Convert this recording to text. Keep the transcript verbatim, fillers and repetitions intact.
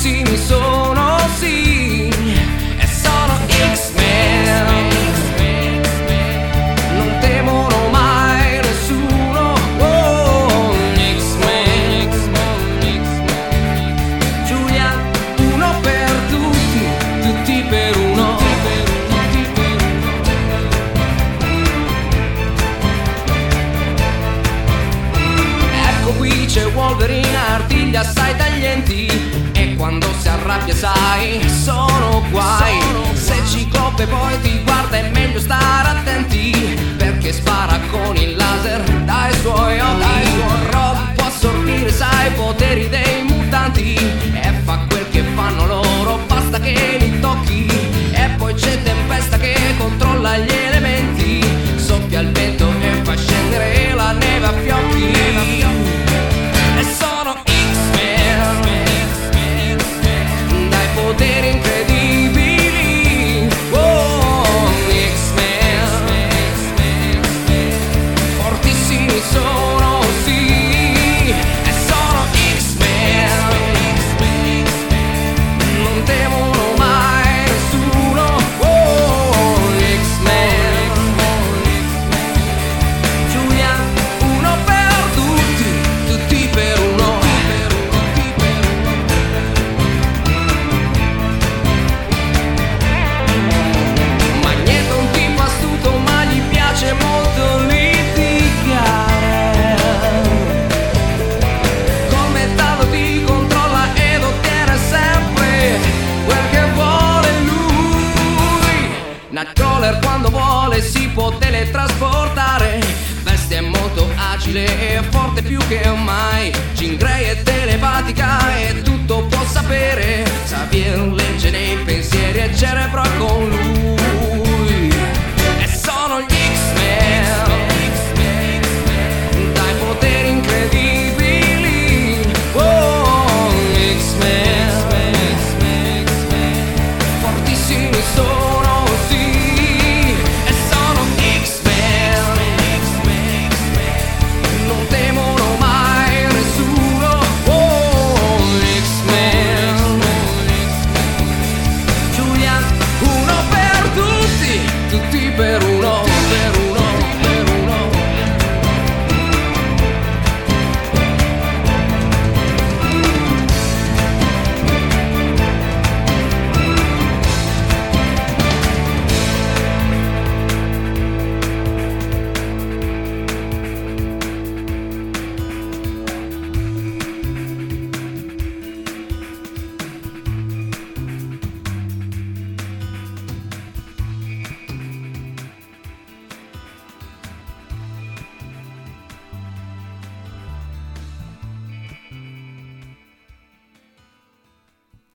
fortissimi sono, sì, e sono X-Men. Non temono mai nessuno, oh, X-Men. Giulia, uno per tutti, tutti per uno. Ecco qui c'è Wolverine, artiglia assai taglienti, e quando si arrabbia sai sono guai. Se Ciclope poi ti guarda è meglio stare attenti, perché spara con il laser dai suoi occhi. Rob può assorbire sai i poteri dei mutanti, e fa quel che fanno loro, basta che li tocchi. E poi c'è Tempesta che controlla gli elementi, soffia il vento e fa scendere la neve a fiocchi. E sono X-Men, dai poteri incredibili, oh, X-Men. Fortissimi sono, sì, e sono X-Men. Non temono mai nessuno, oh, X-Men. Giulia, uno per tutti, tutti per uno. Magneto un tipo astuto, ma gli piace molto litigare. Con Metallo ti controlla ed ottiene sempre quel che vuole lui. Nightcrawler quando vuole si può teletrasportare, Bestia è molto agile e forte più che mai. Jean Grey è telepatica e tutto può sapere. Xavier le